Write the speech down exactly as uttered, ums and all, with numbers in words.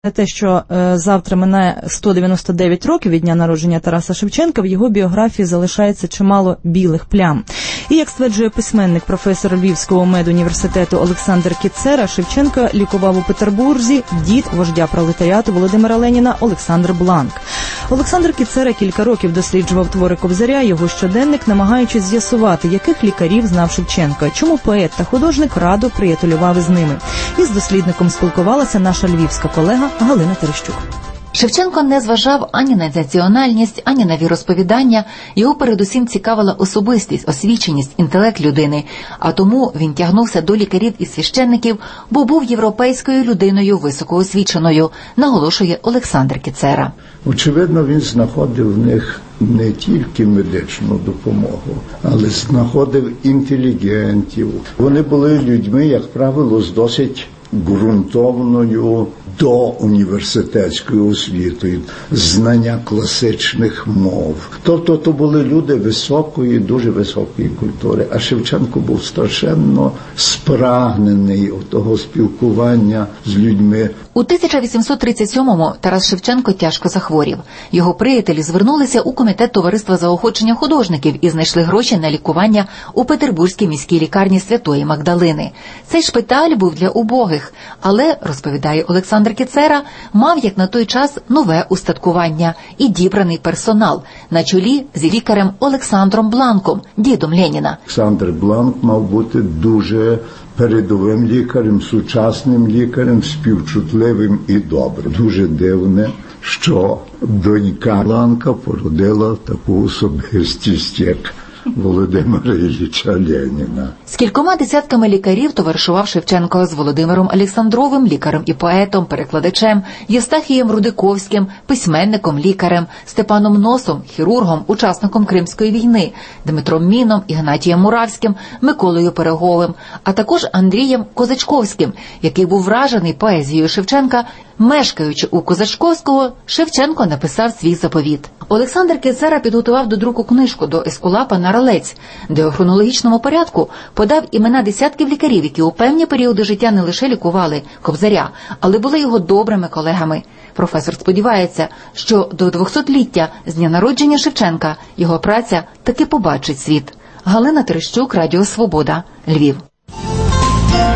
Те, що е, завтра минає сто дев'яносто дев'ять років від дня народження Тараса Шевченка, в його біографії залишається чимало білих плям. І, як стверджує письменник, професор Львівського медуніверситету Олександр Кіцера, Шевченка лікував у Петербурзі дід вождя пролетаріату Володимира Леніна Олександр Бланк. Олександр Кіцера кілька років досліджував твори Кобзаря, його щоденник, намагаючись з'ясувати, яких лікарів знав Шевченко, чому поет та художник радо приятелював із ними. Із дослідником спілкувалася наша львівська колега Галина Терещук. Шевченко не зважав ані на національність, ані на віросповідання. Його передусім цікавила особистість, освіченість, інтелект людини. А тому він тягнувся до лікарів і священників, бо був європейською людиною високоосвіченою, наголошує Олександр Кіцера. Очевидно, він знаходив в них не тільки медичну допомогу, але знаходив інтелігентів. Вони були людьми, як правило, з досить ґрунтовною доуніверситетською освітою, знання класичних мов. Тобто то були люди високої, дуже високої культури. А Шевченко був страшенно спрагнений того спілкування з людьми. У тисяча вісімсот тридцять сьомому Тарас Шевченко тяжко захворів. Його приятелі звернулися у комітет товариства заохочення художників і знайшли гроші на лікування у Петербурзькій міській лікарні Святої Магдалини. Цей шпиталь був для убогих, але, розповідає Олександр Кіцера, мав як на той час нове устаткування і дібраний персонал на чолі з лікарем Олександром Бланком, дідом Леніна. Олександр Бланк мав бути дуже передовим лікарем, сучасним лікарем, співчутливим і добрим. Дуже дивне, що донька Бланка породила таку особистість, як Володимира Ілліча Леніна. З кількома десятками лікарів товаришував Шевченко: з Володимиром Олександровим, лікарем і поетом, перекладачем, Євстахієм Рудиковським, письменником, лікарем, Степаном Носом, хірургом, учасником Кримської війни, Дмитром Міном, Ігнатієм Муравським, Миколою Переговим, а також Андрієм Козачковським, який був вражений поезією Шевченка. Мешкаючи у Козачковського, Шевченко написав свій заповіт. Олександр Кіцера підготував до друку книжку до Ескулапа «Наралець», де у хронологічному порядку подав імена десятків лікарів, які у певні періоди життя не лише лікували Кобзаря, але були його добрими колегами. Професор сподівається, що до двохсотліття з дня народження Шевченка його праця таки побачить світ. Галина Терещук, Радіо Свобода, Львів.